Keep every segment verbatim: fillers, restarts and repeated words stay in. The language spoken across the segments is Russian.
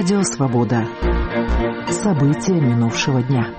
Радио «Свобода». События минувшего дня.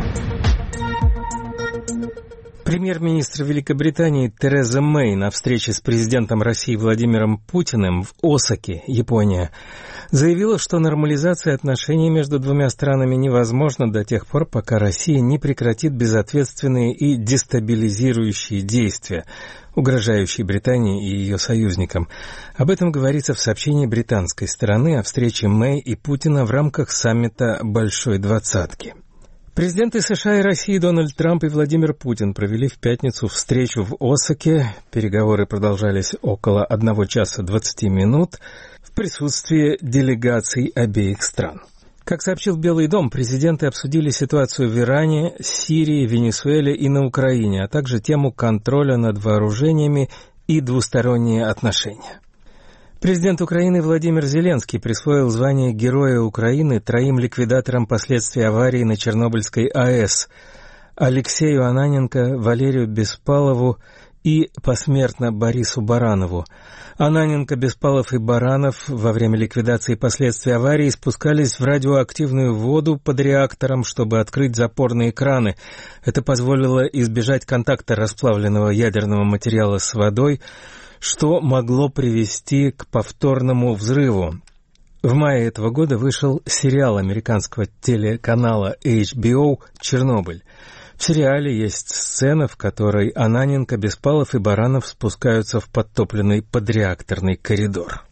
Премьер-министр Великобритании Тереза Мэй на встрече с президентом России Владимиром Путиным в Осаке, Япония, заявила, что нормализация отношений между двумя странами невозможна до тех пор, пока Россия не прекратит безответственные и дестабилизирующие действия, угрожающие Британии и ее союзникам. Об этом говорится в сообщении британской стороны о встрече Мэй и Путина в рамках саммита «Большой двадцатки». Президенты США и России Дональд Трамп и Владимир Путин провели в пятницу встречу в Осаке. Переговоры продолжались около одного часа двадцати минут в присутствии делегаций обеих стран. Как сообщил Белый дом, президенты обсудили ситуацию в Иране, Сирии, Венесуэле и на Украине, а также тему контроля над вооружениями и двусторонние отношения. Президент Украины Владимир Зеленский присвоил звание Героя Украины троим ликвидаторам последствий аварии на Чернобыльской АЭС – Алексею Ананенко, Валерию Беспалову и посмертно Борису Баранову. Ананенко, Беспалов и Баранов во время ликвидации последствий аварии спускались в радиоактивную воду под реактором, чтобы открыть запорные краны. Это позволило избежать контакта расплавленного ядерного материала с водой, что могло привести к повторному взрыву. В мае этого года вышел сериал американского телеканала эйч би о «Чернобыль». В сериале есть сцена, в которой Ананенко, Беспалов и Баранов спускаются в подтопленный подреакторный коридор.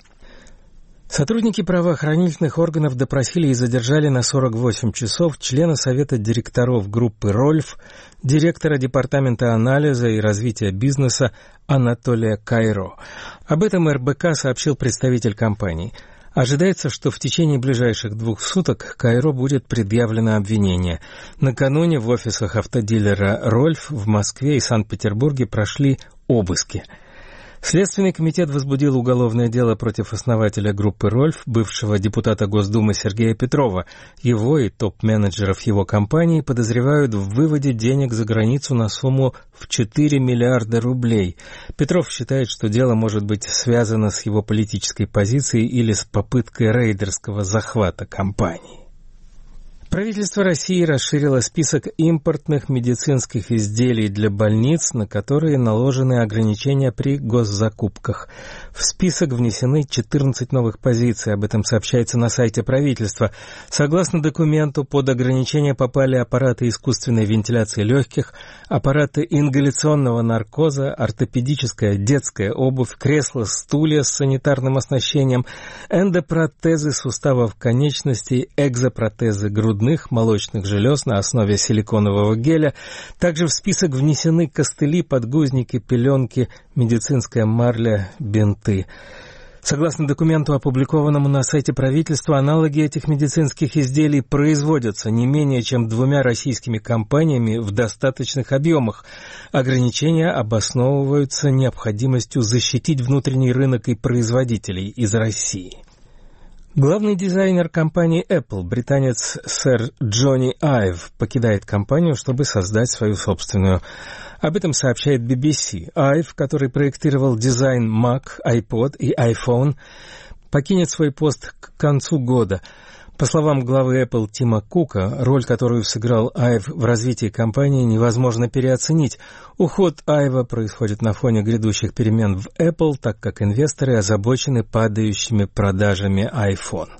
Сотрудники правоохранительных органов допросили и задержали на сорок восемь часов члена Совета директоров группы «Рольф», директора Департамента анализа и развития бизнеса Анатолия Кайро. Об этом эр бэ ка сообщил представитель компании. Ожидается, что в течение ближайших двух суток Кайро будет предъявлено обвинение. Накануне в офисах автодилера «Рольф» в Москве и Санкт-Петербурге прошли обыски. Следственный комитет возбудил уголовное дело против основателя группы «Рольф», бывшего депутата Госдумы Сергея Петрова. Его и топ-менеджеров его компании подозревают в выводе денег за границу на сумму в четыре миллиарда рублей. Петров считает, что дело может быть связано с его политической позицией или с попыткой рейдерского захвата компании. Правительство России расширило список импортных медицинских изделий для больниц, на которые наложены ограничения при госзакупках. В список внесены четырнадцать новых позиций, об этом сообщается на сайте правительства. Согласно документу, под ограничения попали аппараты искусственной вентиляции легких, аппараты ингаляционного наркоза, ортопедическая детская обувь, кресла-стулья с санитарным оснащением, эндопротезы суставов конечностей, экзопротезы грудных, молочных желез на основе силиконового геля. Также в список внесены костыли, подгузники, пеленки, медицинская марля, бинты. Согласно документу, опубликованному на сайте правительства, аналоги этих медицинских изделий производятся не менее чем двумя российскими компаниями в достаточных объемах. Ограничения обосновываются необходимостью защитить внутренний рынок и производителей из России. Главный дизайнер компании Apple, британец сэр Джонни Айв, покидает компанию, чтобы создать свою собственную. Об этом сообщает би би си. Айв, который проектировал дизайн Mac, iPod и iPhone, покинет свой пост к концу года. По словам главы Apple Тима Кука, роль, которую сыграл Айв в развитии компании, невозможно переоценить. Уход Айва происходит на фоне грядущих перемен в Apple, так как инвесторы озабочены падающими продажами iPhone.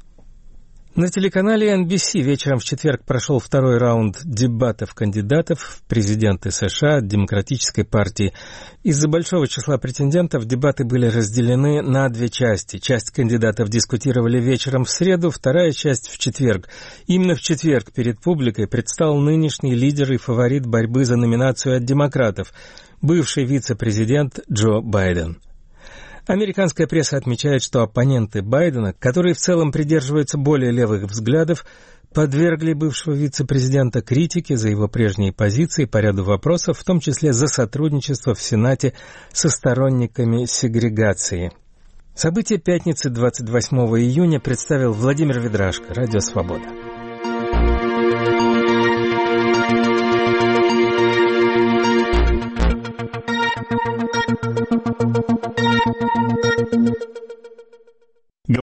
На телеканале эн би си вечером в четверг прошел второй раунд дебатов кандидатов в президенты США от Демократической партии. Из-за большого числа претендентов дебаты были разделены на две части. Часть кандидатов дискутировали вечером в среду, вторая часть в четверг. Именно в четверг перед публикой предстал нынешний лидер и фаворит борьбы за номинацию от демократов, бывший вице-президент Джо Байден. Американская пресса отмечает, что оппоненты Байдена, которые в целом придерживаются более левых взглядов, подвергли бывшего вице-президента критике за его прежние позиции по ряду вопросов, в том числе за сотрудничество в Сенате со сторонниками сегрегации. События пятницы двадцать восьмого июня представил Владимир Ведрашко, Радио «Свобода».